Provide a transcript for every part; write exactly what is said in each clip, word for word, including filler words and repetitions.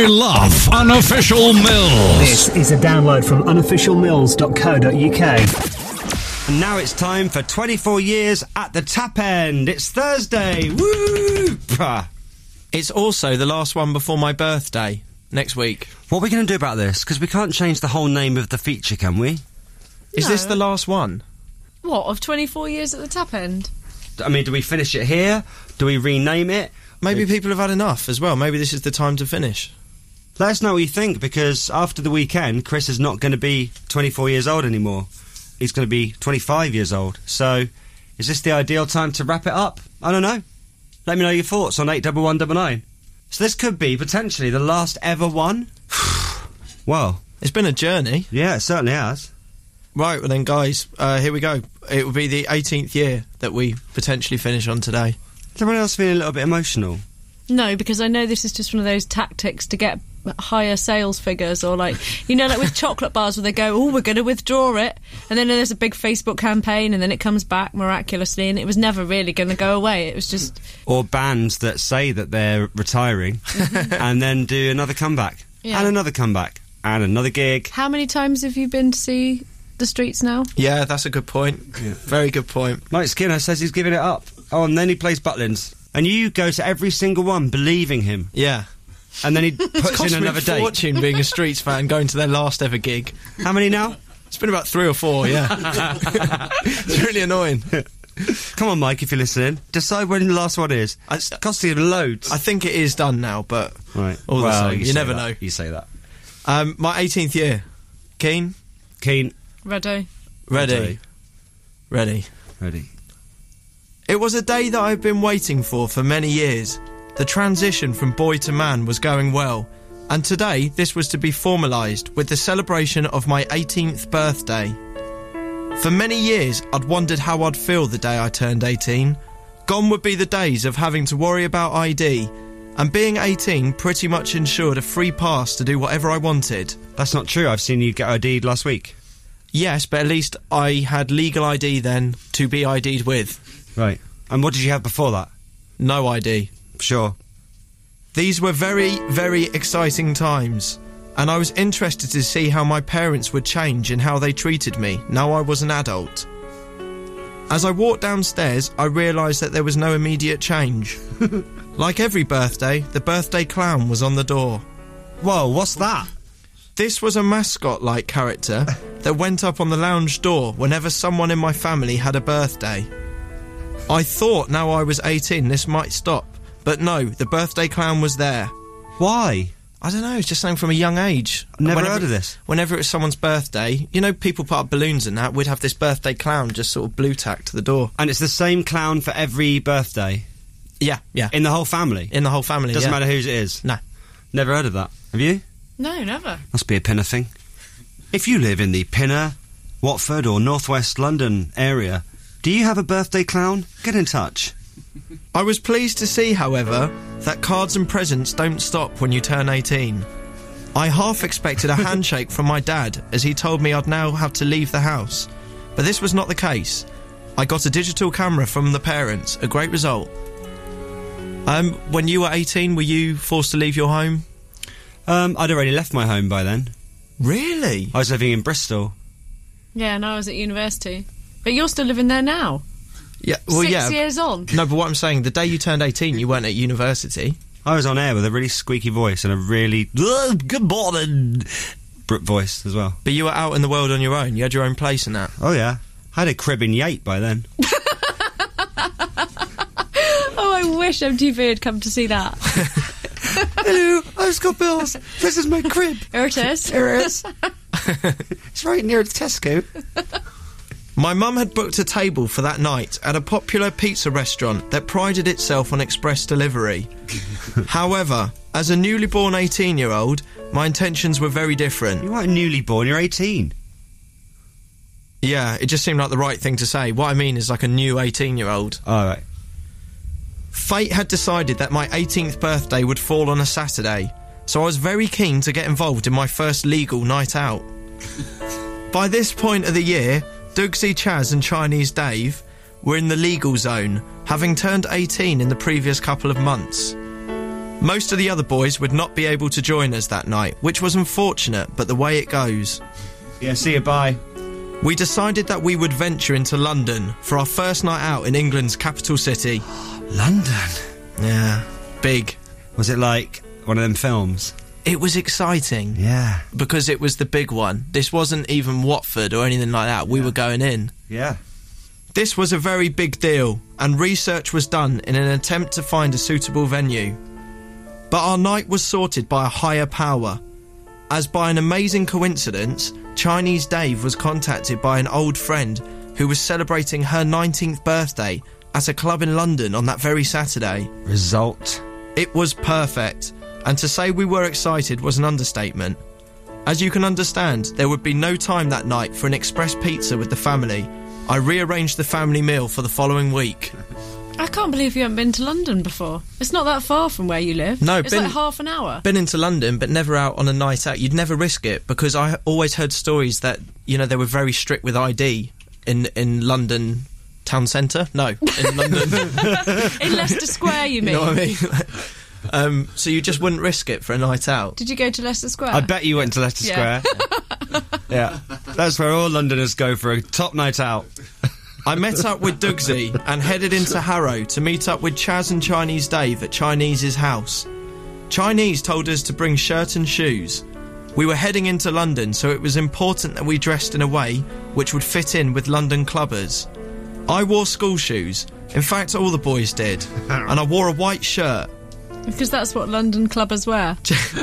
I love Unofficial Mills. This is a download from unofficial mills dot co dot uk. And now it's time for twenty-four years at the tap end. It's Thursday. Woo! It's also the last one before my birthday, next week. What are we going to do about this? Because we can't change the whole name of the feature, can we? Is No. this the last one? What, of twenty-four years at the tap end? I mean, do we finish it here? Do we rename it? Maybe people have had enough as well. Maybe this is the time to finish. Let us know what you think, because after the weekend, Chris is not going to be twenty-four years old anymore. He's going to be twenty-five years old. So, is this the ideal time to wrap it up? I don't know. Let me know your thoughts on eight one one nine nine. So this could be, potentially, the last ever one? Well, It's been a journey. yeah, it certainly has. Right, well then, guys, uh, here we go. It will be the eighteenth year that we potentially finish on today. Is everyone else feeling a little bit emotional? No, because I know this is just one of those tactics to get higher sales figures, or like, you know, like with chocolate bars where they go, oh, we're going to withdraw it, and then there's a big Facebook campaign, and then it comes back miraculously, and it was never really going to go away. It was just... Or bands that say that they're retiring and then do another comeback. Yeah. And another comeback. And another gig. How many times have you been to see the Streets now? Yeah, that's a good point. Very good point. Mike Skinner says he's giving it up. Oh, and then he plays Butlins. And you go to every single one believing him. Yeah. And then he It's puts cost in me another a date. fortune being a Streets fan, going to their last ever gig. How many now? It's been about three or four, yeah. It's really annoying. Come on, Mike, if you're listening. Decide when the last one is. It's costing him loads. I think it is done now, but right. all the well, same, you say never that. know. You say that. Um, my eighteenth year. Keen? Keen. Ready? Ready. Ready. Ready. Ready. It was a day that I've been waiting for for many years. The transition from boy to man was going well, and today this was to be formalised with the celebration of my eighteenth birthday. For many years I'd wondered how I'd feel the day I turned eighteen. Gone would be the days of having to worry about I D, and being eighteen pretty much ensured a free pass to do whatever I wanted. That's not true. I've seen you get I D'd last week. Yes, but at least I had legal I D then to be I D'd with. Right. And what did you have before that? No I D. Sure. These were very, very exciting times, and I was interested to see how my parents would change in how they treated me now I was an adult. As I walked downstairs, I realised that there was no immediate change. Like every birthday, the birthday clown was on the door. Whoa, what's that? This was a mascot-like character that went up on the lounge door whenever someone in my family had a birthday. I thought now I was eighteen this might stop, but no, the birthday clown was there. Why? I don't know, it's just something from a young age. Never Whenever- heard of this. Whenever it was someone's birthday, you know, people put up balloons and that, we'd have this birthday clown just sort of blue tack to the door. And it's the same clown for every birthday? Yeah, yeah. In the whole family? In the whole family, Doesn't yeah. matter whose it is? No. Never heard of that. Have you? No, never. Must be a Pinner thing. If you live in the Pinner, Watford or North West London area, do you have a birthday clown? Get in touch. I was pleased to see, however, that cards and presents don't stop when you turn eighteen. I half expected a handshake from my dad as he told me I'd now have to leave the house, but this was not the case. I got a digital camera from the parents, a great result. Um, when you were eighteen, were you forced to leave your home? Um, I'd already left my home by then. Really? I was living in Bristol. Yeah, and I was at university. But you're still living there now? Yeah, well, Six yeah. years on? No, but what I'm saying, the day you turned eighteen, you weren't at university. I was on air with a really squeaky voice and a really "Ugh, good morning Brooke voice as well. But you were out in the world on your own. You had your own place and that. Oh yeah, I had a crib in Yate by then. Oh, I wish M T V had come to see that. Hello, I'm Scott Bills. This is my crib. Here it is. Here it is. It's right near Tesco. My mum had booked a table for that night at a popular pizza restaurant that prided itself on express delivery. However, as a newly born eighteen-year-old, my intentions were very different. You weren't newly born, you're eighteen. Yeah, it just seemed like the right thing to say. What I mean is like a new eighteen-year-old. All right. Fate had decided that my eighteenth birthday would fall on a Saturday, so I was very keen to get involved in my first legal night out. By this point of the year, Dougsy Chaz and Chinese Dave were in the legal zone, having turned eighteen in the previous couple of months. Most of the other boys would not be able to join us that night, which was unfortunate, but the way it goes. Yeah, see you, bye. We decided that we would venture into London for our first night out in England's capital city. London? Yeah, big. Was it like one of them films? It was exciting. Yeah. Because it was the big one. This wasn't even Watford or anything like that. We Yeah. were going in. Yeah. This was a very big deal, and research was done in an attempt to find a suitable venue. But our night was sorted by a higher power, as by an amazing coincidence, Chinese Dave was contacted by an old friend who was celebrating her nineteenth birthday at a club in London on that very Saturday. Result. It was perfect, and to say we were excited was an understatement. As you can understand, there would be no time that night for an express pizza with the family. I rearranged the family meal for the following week. I can't believe you haven't been to London before. It's not that far from where you live. No, it's been- like half an hour. Been into London, but never out on a night out. You'd never risk it, because I always heard stories that, you know, they were very strict with I D in, in London town centre. No, in London. In Leicester Square, you You mean? know what I mean? um, so you just wouldn't risk it for a night out. Did you go to Leicester Square? I bet you went to Leicester Yeah. Square. Yeah. That's where all Londoners go for a top night out. I met up with Dougsy and headed into Harrow to meet up with Chaz and Chinese Dave at Chinese's house. Chinese told us to bring shirt and shoes. We were heading into London, so it was important that we dressed in a way which would fit in with London clubbers. I wore school shoes. In fact, all the boys did. And I wore a white shirt. Because that's what London clubbers wear.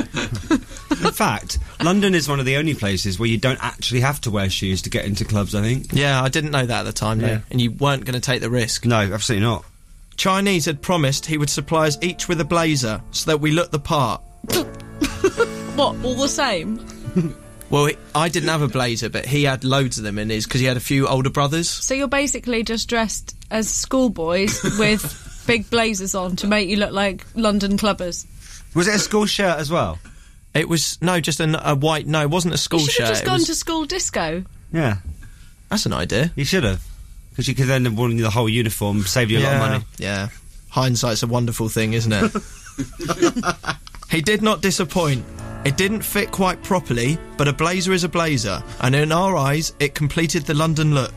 In fact, London is one of the only places where you don't actually have to wear shoes to get into clubs, I think. Yeah, I didn't know that at the time, though. Yeah. And you weren't going to take the risk. No, absolutely not. Chinese had promised he would supply us each with a blazer so that we looked the part. What, all the same? Well, he- I didn't have a blazer, but he had loads of them in his because he had a few older brothers. So you're basically just dressed as schoolboys with big blazers on to make you look like London clubbers. Was it a school shirt as well? It was, no, just an, a white, no, it wasn't a school You should shirt. have just it gone was- to school disco. Yeah. That's an idea. You should have. Because you could then have worn the whole uniform, saved you a lot of money. Yeah. Hindsight's a wonderful thing, isn't it? He did not disappoint. It didn't fit quite properly, but a blazer is a blazer, and in our eyes, it completed the London look.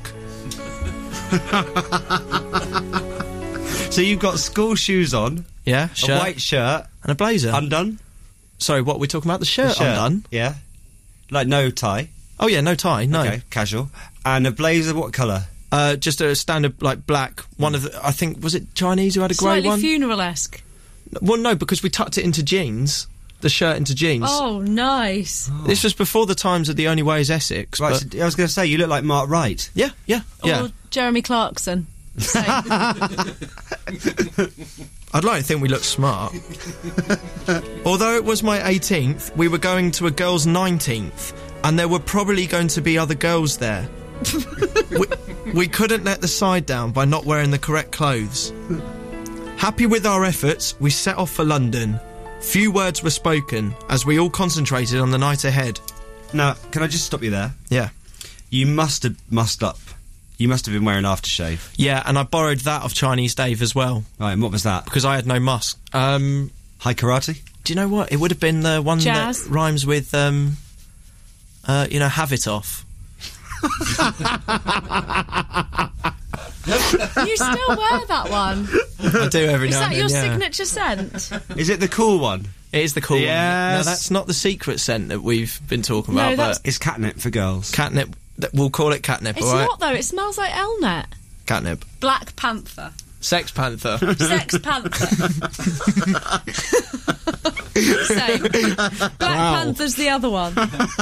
So you've got school shoes on, Yeah, a shirt white shirt, and a blazer. undone. Sorry, what we're talking about? The shirt, shirt, undone? Yeah. Like no tie. Oh yeah, no tie, no. Okay, casual. And a blazer, what colour? Uh, just a standard, like, black. One of the, I think, was it Chinese who had a grey Slightly one? funeral-esque. Well, no, because we tucked it into jeans. The shirt into jeans. Oh, nice. This was before the times of The Only Way is Essex. Right, but- so I was going to say, you look like Mark Wright. yeah, yeah, yeah. Or Jeremy Clarkson. Same. I'd like to think we look smart. Although it was my eighteenth, we were going to a girl's nineteenth, and there were probably going to be other girls there. we, we couldn't let the side down by not wearing the correct clothes. Happy with our efforts, we set off for London. Few words were spoken, as we all concentrated on the night ahead. Now, can I just stop you there? Yeah. You must have mussed up. You must have been wearing aftershave. Yeah, and I borrowed that of Chinese Dave as well, Right, and what was that? because I had no musk. Um... High karate? Do you know what? It would have been the one Jazz. that rhymes with, um, uh, you know, have it off. You still wear that one? I do every Is now that and your then, yeah. signature scent? Is it the cool one? It is the cool one. Yes. No, that's not the secret scent that we've been talking No, about, that's- but It's catnip for girls. catnip, that we'll call it catnip, It's alright? not, though. It smells like Elnet. Catnip. Black Panther. Sex Panther. Sex Panther. Same. Black Panther's the other one.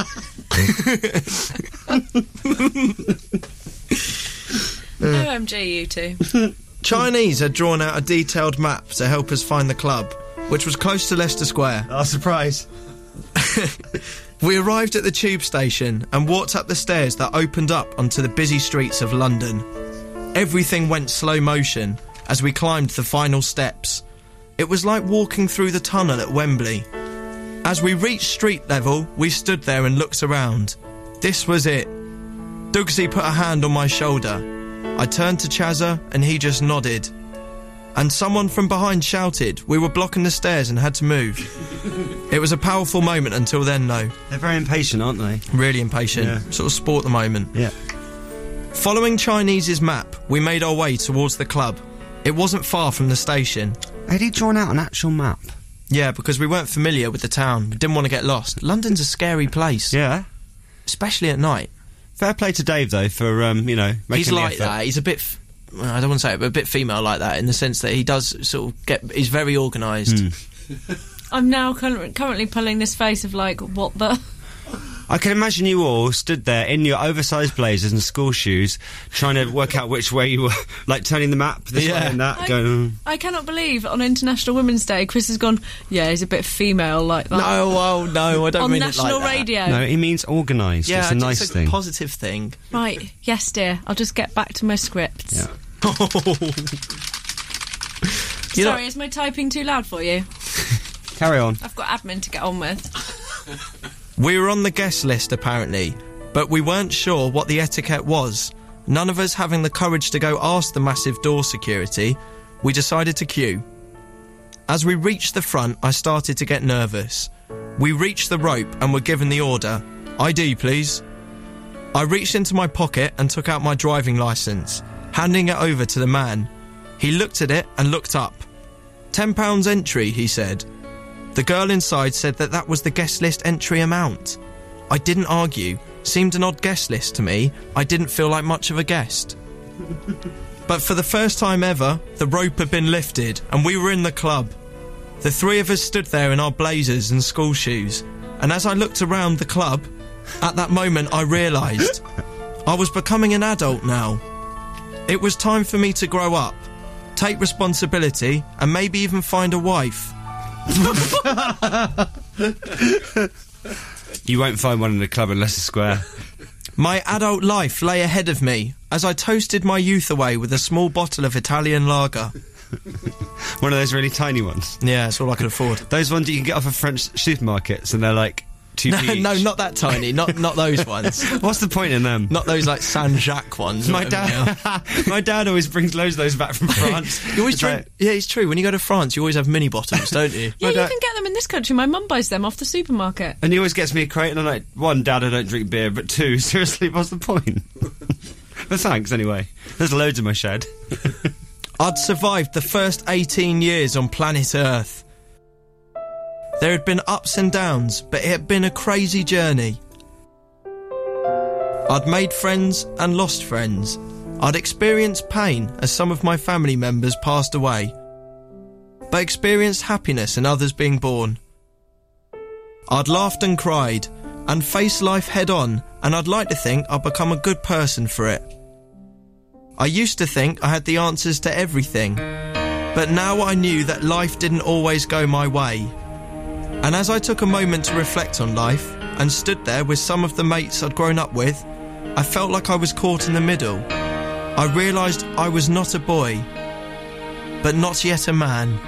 O M G, you two. Chinese had drawn out a detailed map to help us find the club, which was close to Leicester Square. Oh, surprise. We arrived at the tube station and walked up the stairs that opened up onto the busy streets of London. Everything went slow motion as we climbed the final steps. It was like walking through the tunnel at Wembley. As we reached street level, we stood there and looked around. This was it. Dougsy put a hand on my shoulder. I turned to Chazza and he just nodded. and someone from behind shouted. We were blocking the stairs and had to move. It was a powerful moment until then, though. They're very impatient, aren't they? Really impatient. Yeah. Sort of sport the moment. Yeah. Following Chinese's map, we made our way towards the club. It wasn't far from the station. Had he drawn out an actual map? Yeah, because we weren't familiar with the town. We didn't want to get lost. London's a scary place. Yeah. Especially at night. Fair play to Dave, though, for, um, you know, making He's the like effort. that. He's a bit... F- well, I don't want to say it, but a bit female like that in the sense that he does sort of get... He's very organised. Mm. I'm now curr- currently pulling this face of like, what the... I can imagine you all stood there in your oversized blazers and school shoes, trying to work out which way you were, like turning the map this Yeah. way and that, I, going... I cannot believe on International Women's Day, Chris has gone, yeah, he's a bit female like that. No, well, no, I don't on mean national it like that. radio. No, he means organised. Yeah, it's a nice it's a thing. positive thing. Right, yes, dear. I'll just get back to my scripts. Yeah. You know- Sorry, is my typing too loud for you? Carry on. I've got admin to get on with. We were on the guest list, apparently, but we weren't sure what the etiquette was. None of us having the courage to go ask the massive door security, we decided to queue. As we reached the front, I started to get nervous. We reached the rope and were given the order, I D, please. I reached into my pocket and took out my driving licence, handing it over to the man. He looked at it and looked up. Ten pounds entry, he said. The girl inside said that that was the guest list entry amount. I didn't argue. Seemed an odd guest list to me. I didn't feel like much of a guest. But for the first time ever, the rope had been lifted and we were in the club. The three of us stood there in our blazers and school shoes. And as I looked around the club, at that moment I realised I was becoming an adult now. It was time for me to grow up, take responsibility and maybe even find a wife. You won't find one in the club in Leicester Square. My adult life lay ahead of me as I toasted my youth away with a small bottle of Italian lager. One of those really tiny ones. Yeah, that's all I could afford. Those ones you can get off of French supermarkets and they're like two No, p each. no, not that tiny. Not not those ones. What's the point in them? Not those like Saint Jacques ones. or My whatever they are. dad, my dad always brings loads of those back from France. You always It's drink. like- Yeah, it's true. When you go to France, you always have mini bottoms, don't you? Yeah, you dad- can get them in this country. My mum buys them off the supermarket. and he always gets me a crate, and I'm like, one, Dad, I don't drink beer, but two, seriously, what's the point? But thanks anyway. There's loads in my shed. I'd survived the first eighteen years on planet Earth. There had been ups and downs, but it had been a crazy journey. I'd made friends and lost friends. I'd experienced pain as some of my family members passed away, but experienced happiness in others being born. I'd laughed and cried and faced life head on, and I'd like to think I'd become a good person for it. I used to think I had the answers to everything, but now I knew that life didn't always go my way. And as I took a moment to reflect on life and stood there with some of the mates I'd grown up with, I felt like I was caught in the middle. I realised I was not a boy, but not yet a man.